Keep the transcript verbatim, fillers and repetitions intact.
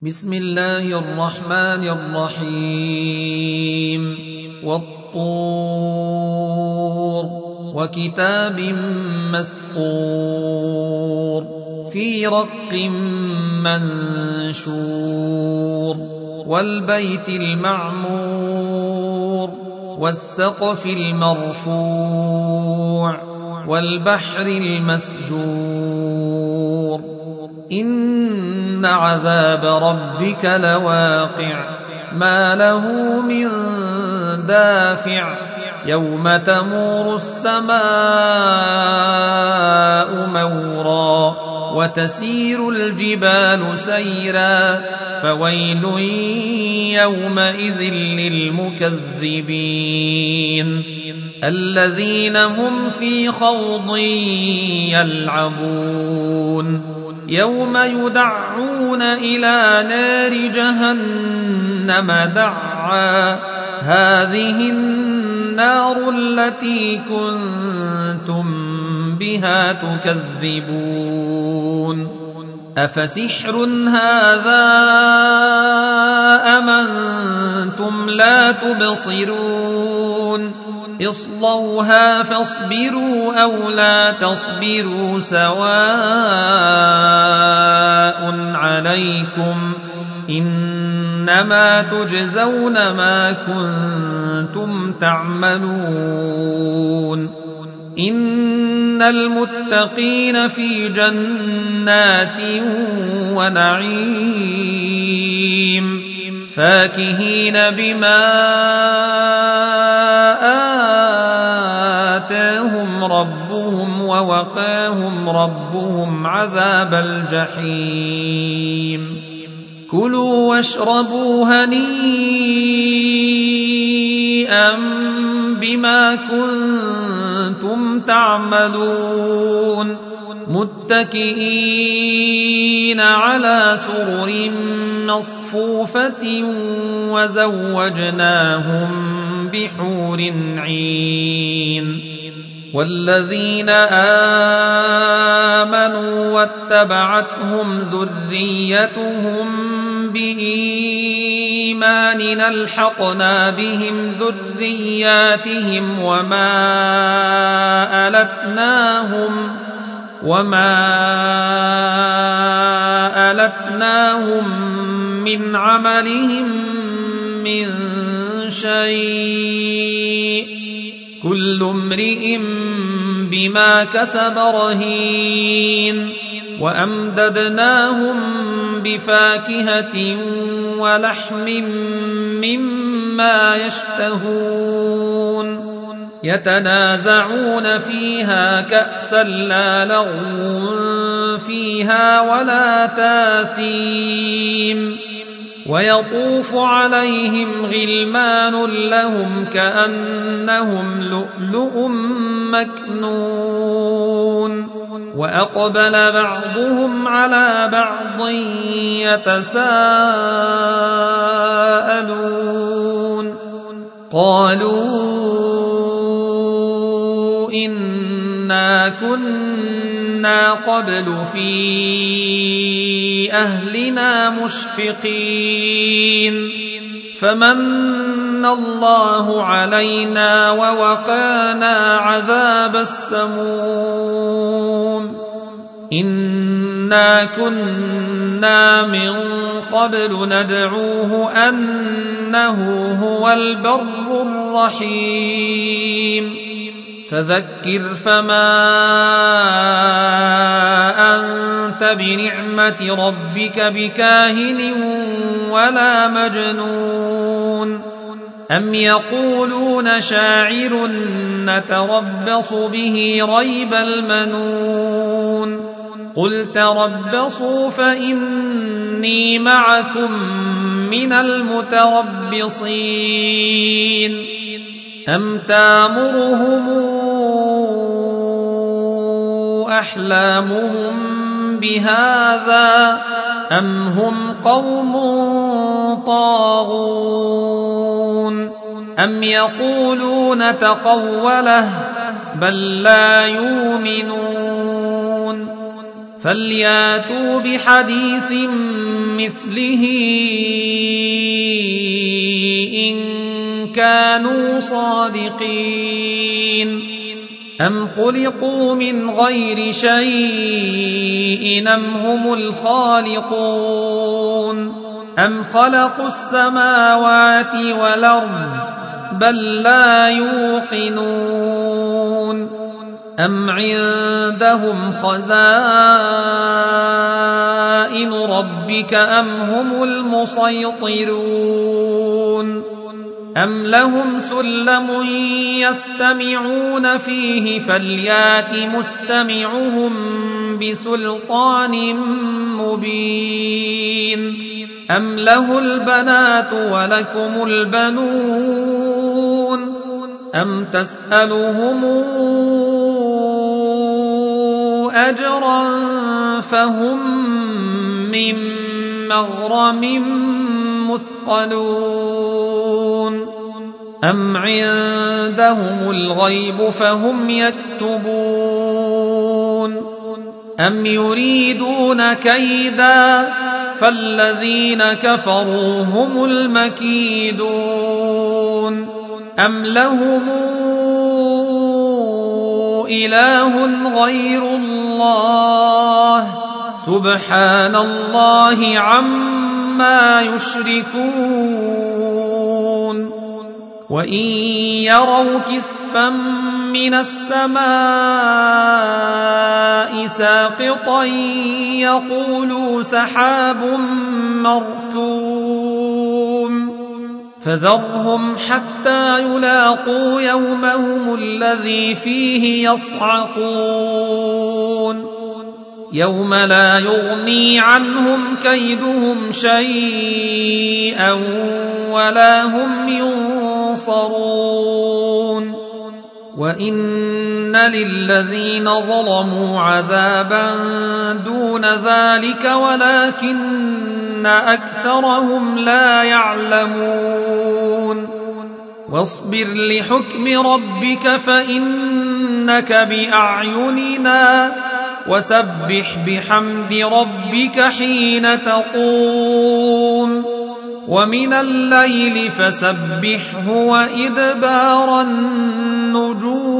بسم الله الرحمن الرحيم والطور وكتاب مسطور في رق منشور والبيت المعمور والسقف المرفوع والبحر المسجور إن عذاب ربك لواقع ما له من دافع يوم تمور السماء مورا وتسير الجبال سيرا فويل يومئذ للمكذبين الذين هم في خوض يلعبون يوم يدعون إلى نار جهنم دعا هذه النار التي كنتم بها تكذبون أفسحر هذا أم أنتم لا تبصرون اصلوها فاصبروا أو لا تصبروا سواء عليكم إنما تجزون ما كنتم تعملون إن المتقين في جنات ونعيم فاكهين بما آتاهم ربهم ووقاهم ربهم عذاب الجحيم كلوا واشربوا هنيئا بما كنتم تعملون متكئين على سرر مصفوفة وزوجناهم بحور عين والذين آمنوا واتبعتهم ذريتهم بإيمان ألحقنا بهم ذرياتهم وما ألتناهم وما ألتناهم من عملهم من شيء كل امرئ بما كسب رهين وأمددناهم بفاكهة ولحم مما يشتهون يتنازعون فيها كأسا لا لغو فيها ولا تاثيم ويطوف عليهم غلمان لهم كأنهم لؤلؤ مكنون وأقبل بعضهم على بعض يتساءلون قالوا إنا كنا قبل في أهلنا مشفقين فمن الله علينا ووقانا عذاب السموم إنا كنا من قبل ندعوه أنه هو البر الرحيم فذكر فما أنت بنعمة ربك بكاهن ولا مجنون أم يقولون شاعر نتربص به ريب المنون قل تربصوا فإني معكم من المتربصين أم تامرهم أحلامهم بهذا أم هم قوم طاغون أم يقولون تقوله بل لا يؤمنون فلياتوا بحديث مثله إن كانوا صادقين أم خلقوا من غير شيء أم هم الخالقون أم خلقوا السماوات والأرض بل لا يوقنون أم عندهم خزائن ربك أم هم المسيطرون أم لهم سلم يستمعون فيه فليات مستمعهم بسلطان مبين أم له البنات ولكم البنون أم تسألهم أجرا فهم من مغرم مثقلون أم عندهم الغيب فهم يكتبون أم يريدون كيدا فالذين كفروا هم المكيدون أم لهم إله غير الله سبحان الله عما يشركون وإن يروا كسفا من السماء ساقطا يقولوا سحاب مركوم فذرهم حتى يلاقوا يومهم الذي فيه يصعقون يوم لا يغني عنهم كيدهم شيئا ولا هم ينصرون وإن للذين ظلموا عذابا دون ذلك ولكن أكثرهم لا يعلمون واصبر لحكم ربك فإنك بأعيننا وسبح بحمد ربك حين تقوم ومن الليل فسبحه وإدبار النجوم